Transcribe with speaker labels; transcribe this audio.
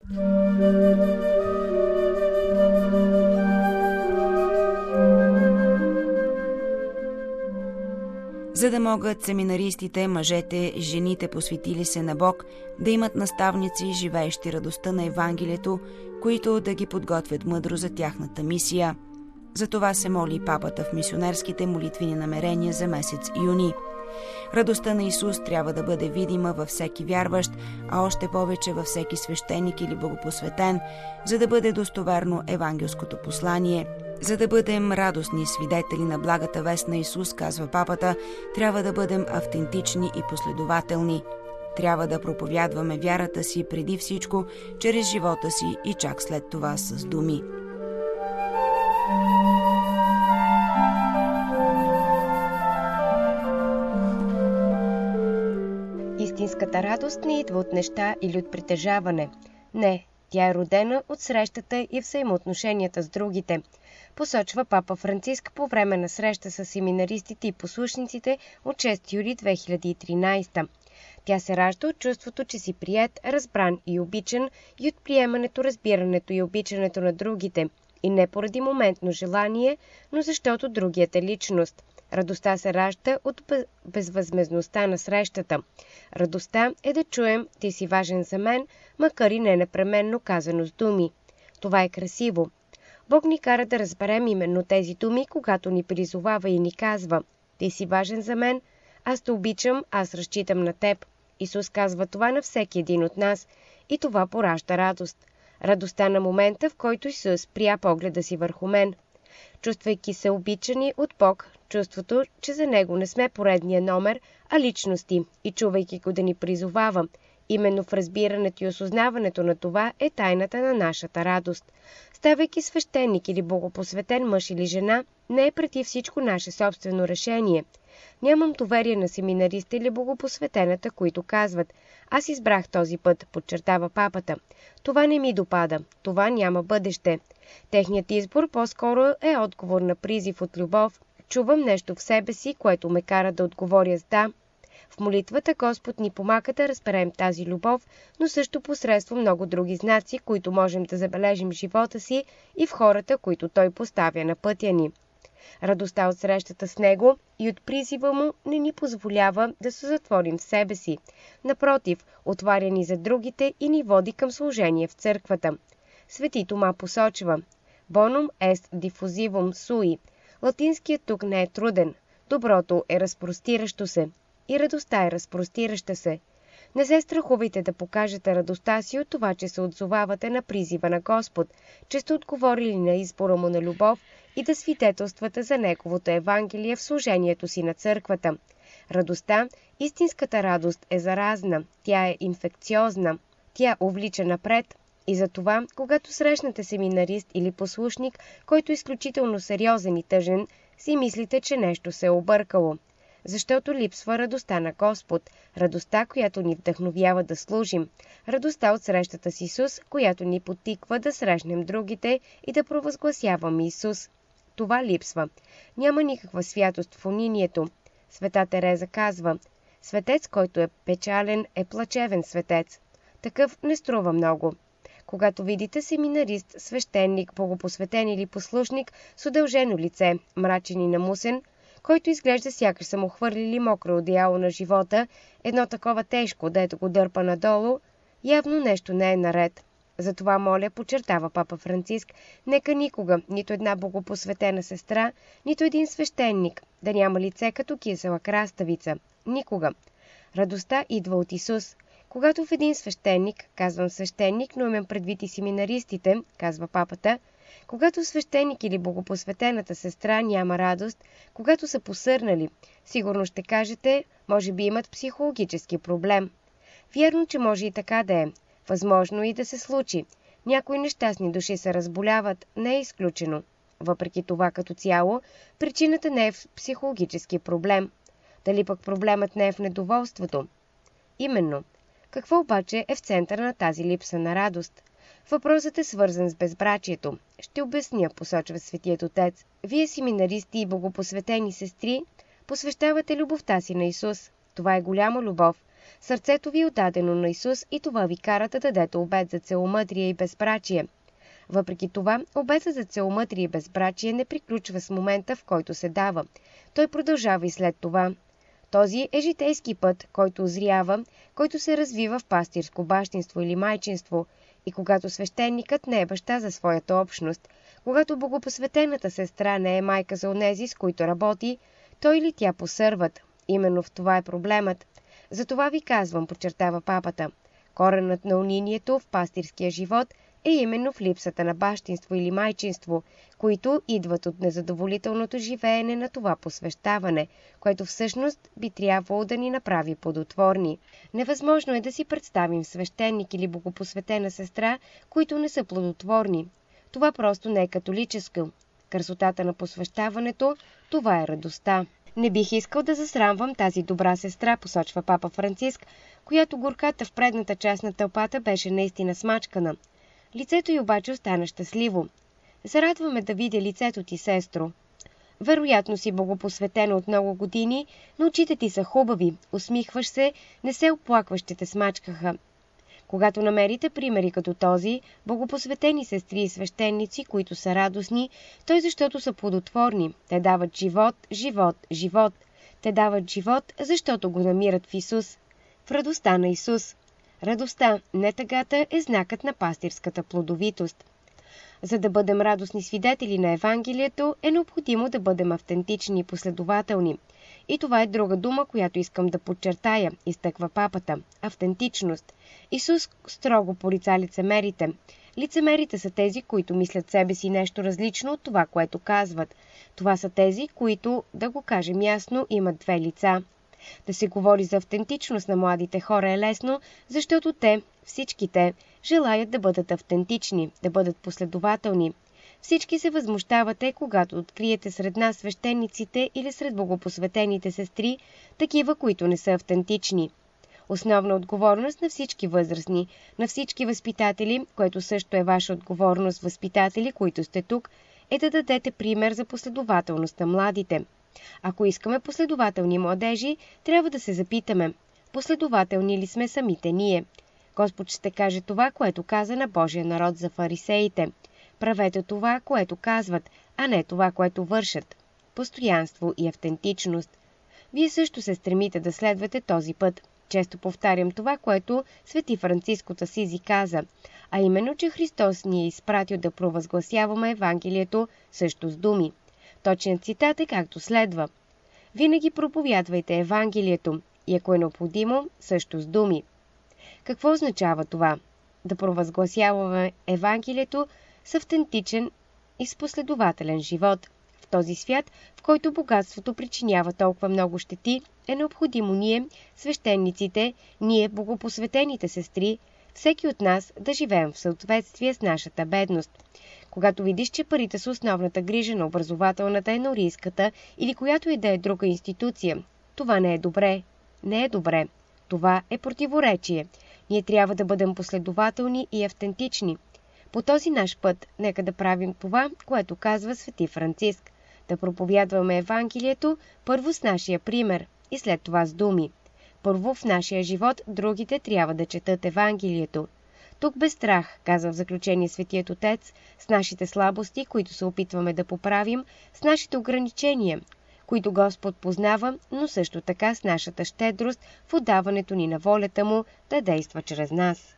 Speaker 1: За да могат семинаристите, мъжете, жените, посветили се на Бог, да имат наставници, живеещи радостта на Евангелието, които да ги подготвят мъдро за тяхната мисия. За това се моли папата в мисионерските молитвени намерения за месец юни. Радостта на Исус трябва да бъде видима във всеки вярващ, а още повече във всеки свещеник или богопосветен, за да бъде достоверно евангелското послание. За да бъдем радостни свидетели на благата вест на Исус, казва папата, трябва да бъдем автентични и последователни. Трябва да проповядваме вярата си преди всичко, чрез живота си и чак след това с думи.
Speaker 2: Истинската радост не идва от неща или от притежаване. Не, тя е родена от срещата и взаимоотношенията с другите, посочва папа Франциск по време на среща с семинаристите и послушниците от 6 юли 2013. Тя се ражда от чувството, че си приет, разбран и обичан, и от приемането, разбирането и обичането на другите. И не поради моментно желание, но защото другият е личност. Радостта се ражда от безвъзмездността на срещата. Радостта е да чуем «Ти си важен за мен», макар и не непременно казано с думи. Това е красиво. Бог ни кара да разберем именно тези думи, когато ни призовава и ни казва «Ти си важен за мен, аз те обичам, аз разчитам на теб». Исус казва това на всеки един от нас и това поражда радост. Радостта на момента, в който Исус спря погледа си върху мен. Чувствайки се обичани от Бог, чувството, че за Него не сме поредния номер, а личности, и чувайки го да ни призовава. Именно в разбирането и осъзнаването на това е тайната на нашата радост. Ставайки свещеник или богопосветен мъж или жена, не е преди всичко наше собствено решение. Нямам доверие на семинариста или богопосветената, които казват «Аз избрах този път», подчертава папата. Това не ми допада, това няма бъдеще. Техният избор по-скоро е отговор на призив от любов. Чувам нещо в себе си, което ме кара да отговоря с «да». В молитвата Господ ни помага да разберем тази любов, но също посредством много други знаци, които можем да забележим в живота си и в хората, които Той поставя на пътя ни. Радостта от срещата с Него и от призива Му не ни позволява да се затворим в себе си. Напротив, отваря ни за другите и ни води към служение в църквата. Свети Тома посочва «Bonum est diffusivum sui». Латинският тук не е труден. Доброто е разпростиращо се. И радостта е разпростираща се. Не се страхувайте да покажете радостта си от това, че се отзовавате на призива на Господ, че сте отговорили на избора Му на любов и да свидетелствате за Неговото Евангелие в служението си на църквата. Радостта, истинската радост е заразна, тя е инфекциозна, тя увлича напред. И затова, когато срещнете семинарист или послушник, който е изключително сериозен и тъжен, си мислите, че нещо се е объркало. Защото липсва радостта на Господ, радостта, която ни вдъхновява да служим, радостта от срещата с Исус, която ни подтиква да срещнем другите и да провъзгласяваме Исус. Това липсва. Няма никаква святост в унинието. Света Тереза казва, светец, който е печален, е плачевен светец. Такъв не струва много. Когато видите семинарист, свещеник, богопосветен или послушник с удължено лице, мрачен и намусен, който изглежда сякаш са му хвърлили мокро одеяло на живота, едно такова тежко, дето го дърпа надолу, явно нещо не е наред. Затова моля, подчертава папа Франциск, нека никога, нито една богопосветена сестра, нито един свещеник, да няма лице като кисела краставица. Никога. Радостта идва от Исус. Когато в един свещеник, казвам свещеник, но имам предвид и семинаристите, казва папата, когато свещеник или богопосветената сестра няма радост, когато са посърнали, сигурно ще кажете, може би имат психологически проблем. Вярно, че може и така да е. Възможно и да се случи. Някои нещастни души се разболяват, не е изключено. Въпреки това като цяло, причината не е в психологически проблем. Дали пък проблемът не е в недоволството? Именно. Какво обаче е в центъра на тази липса на радост? Въпросът е свързан с безбрачието. Ще обясня, посочва Светият Отец. Вие, семинаристи и богопосветени сестри, посвещавате любовта си на Исус. Това е голяма любов. Сърцето ви е отдадено на Исус и това ви кара да дадете обет за целомъдрие и безбрачие. Въпреки това, обетът за целомъдрие и безбрачие не приключва с момента, в който се дава. Той продължава и след това. Този е житейски път, който озрява, който се развива в пастирско бащинство или майчинство, и когато свещеникът не е баща за своята общност, когато богопосветената сестра не е майка за онези, с които работи, той или тя посърват. Именно в това е проблемът. Затова ви казвам, подчертава папата, коренът на унинието в пастирския живот е именно в липсата на бащинство или майчинство, които идват от незадоволителното живеене на това посвещаване, което всъщност би трябвало да ни направи плодотворни. Невъзможно е да си представим свещеник или богопосветена сестра, които не са плодотворни. Това просто не е католическо. Красотата на посвещаването, това е радостта. Не бих искал да засрамвам тази добра сестра, посочва папа Франциск, която горката в предната част на тълпата беше наистина смачкана. Лицето й обаче остана щастливо. Зарадваме да видя лицето ти, сестро. Вероятно си богопосветена от много години, но очите ти са хубави, усмихваш се, не се оплакваш, че те смачкаха. Когато намерите примери като този, богопосветени сестри и свещеници, които са радостни, той защото са плодотворни. Те дават живот, живот, живот. Те дават живот, защото го намират в Исус. В радостта на Исус. Радостта, не тъгата, е знакът на пастирската плодовитост. За да бъдем радостни свидетели на Евангелието, е необходимо да бъдем автентични и последователни. И това е друга дума, която искам да подчертая, изтъква папата – автентичност. Исус строго порица лицемерите. Лицемерите са тези, които мислят себе си нещо различно от това, което казват. Това са тези, които, да го кажем ясно, имат две лица. Да се говори за автентичност на младите хора е лесно, защото те, всички те, желаят да бъдат автентични, да бъдат последователни. Всички се възмущавате, когато откриете сред нас свещениците или сред богопосветените сестри, такива, които не са автентични. Основна отговорност на всички възрастни, на всички възпитатели, което също е ваша отговорност, възпитатели, които сте тук, е да дадете пример за последователност на младите. Ако искаме последователни младежи, трябва да се запитаме, последователни ли сме самите ние? Господ ще каже това, което каза на Божия народ за фарисеите. Правете това, което казват, а не това, което вършат. Постоянство и автентичност. Вие също се стремите да следвате този път. Често повтарям това, което свети Франциск от Асизи каза, а именно, че Христос ни е изпратил да провъзгласяваме Евангелието също с думи. Точният цитат е както следва. Винаги проповядвайте Евангелието и ако е необходимо, също с думи. Какво означава това? Да провъзгласяваме Евангелието с автентичен и с последователен живот. В този свят, в който богатството причинява толкова много щети, е необходимо ние, свещениците, ние, богопосветените сестри, всеки от нас да живеем в съответствие с нашата бедност. Когато видиш, че парите са основната грижа на образователната, енорийската или която и да е друга институция, това не е добре. Не е добре. Това е противоречие. Ние трябва да бъдем последователни и автентични. По този наш път, нека да правим това, което казва свети Франциск. Да проповядваме Евангелието първо с нашия пример и след това с думи. Първо в нашия живот другите трябва да четат Евангелието. Тук без страх, казва в заключение Светият Отец, с нашите слабости, които се опитваме да поправим, с нашите ограничения, които Господ познава, но също така с нашата щедрост в отдаването ни на волята Му да действа чрез нас.